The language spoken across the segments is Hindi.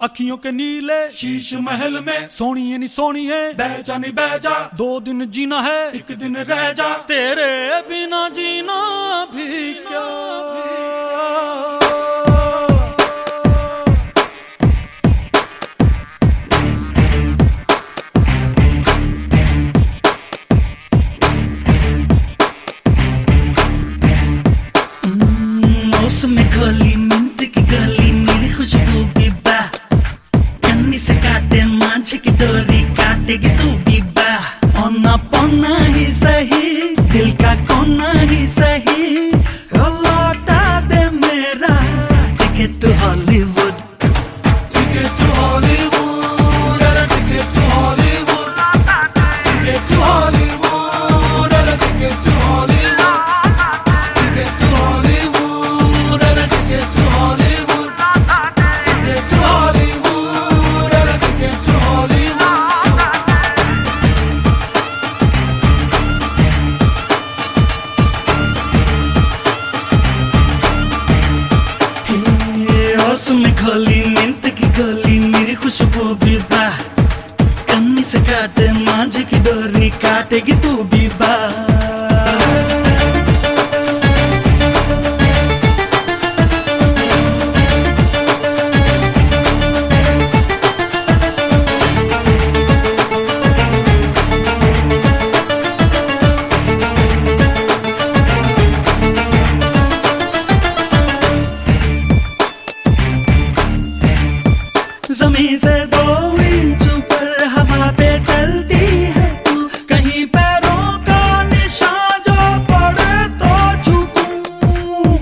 अखियों के नीले शीश महल में सोनिए नी सोनिए बैजा नी बैजा, 2 दिन जीना है 1 दिन रह जा, तेरे बिना जीना भी क्या। में खोली मिंट की गली मेरी खुशबू भी बा, कन्नी से काटे मांझ की डोरी काटेगी तू भी बा। औना पौना ही सही दिल का कोना ही सही, लौटा दे मेरा ticket to Hollywood, ticket to Hollywood, ticket to Hollywood, ticket to Hollywood, ticket to Hollywood. में खोली मिंट की गोली मेरी खुशबू भी बा, कन्नी से काटे मांझ की डोरी काटेगी तू भी बा। ज़मीन से 2 इंच ऊपर हवा पे चलती है तू, कहीं पैरों का निशान जो पड़े तो झुकूं।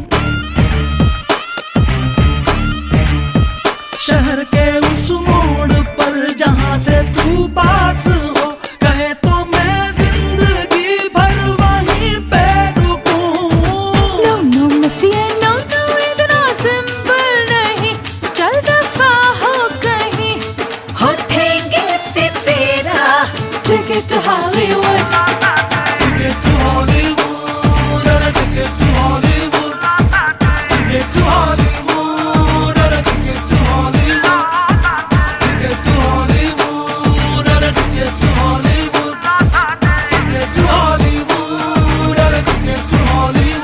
शहर के उस मोड़ पर जहां से तू पास हो, कहे तो मैं जिंदगी भर वहीं पे रुकूं। No, no, monsieur, no, no, इतना सिंपल नहीं, चल दफा हो कहीं, उठेंगे से तेरा ticket to Hollywood, ticket to Hollywood, ticket to Hollywood, ticket to Hollywood, ticket to Hollywood, ticket to Hollywood, ticket to Hollywood, ticket to Hollywood, ticket to Hollywood।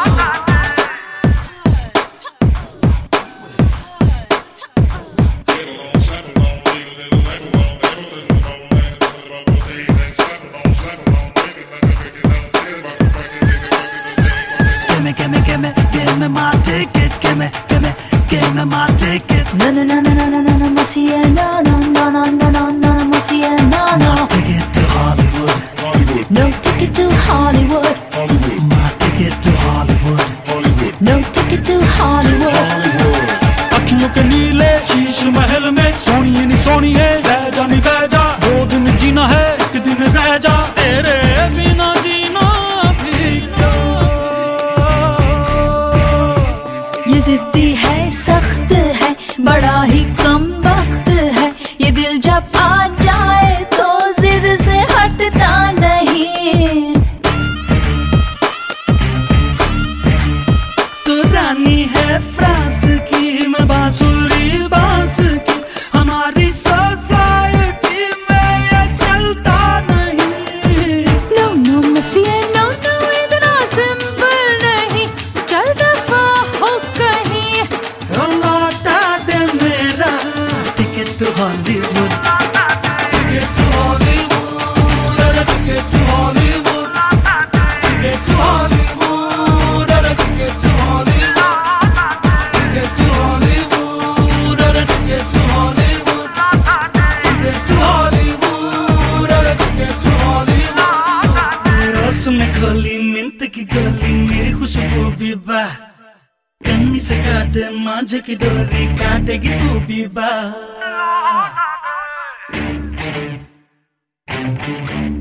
Give me my ticket, give me my ticket. no, no, no, no, no, no, no, no, monsieur, no, no, no, no, no, no, no, monsieur, no, no, My ticket to Hollywood, no ticket to Hollywood, my ticket to Hollywood, no ticket to Hollywood। अखियों के नीले शीश महल में सोनिए नी सोनिए बैजा नी बैजा, 2 दिन जीना है 1 दिन रह जा, तेरे बिना जीना भी क्या। ये जिद्दी है, सख्त है, बड़ा ही कम वक्त है, ये दिल जब आ जाए तो जिद से हटता नहीं। तो रानी है फ्रांस की, मैं बांसुरी बांस की, हमारी सोसाइटी में ये चलता नहीं। No, no, monsieur, no, no, इतना सिंपल नहीं, चल दफा हो कहीं, लौटा दे मेरा ticket to Hollywood, ticket to Hollywood, ticket to Hollywood, ticket to Hollywood, ticket to Hollywood, ticket to Hollywood, ticket to Hollywood, ticket to Hollywood, ticket to Hollywood. रस में खोली मिंट की गोली मेरी खुशबू भी बा, कन्नी से काटे मांझ की डोरी काटेगी तू भी बा।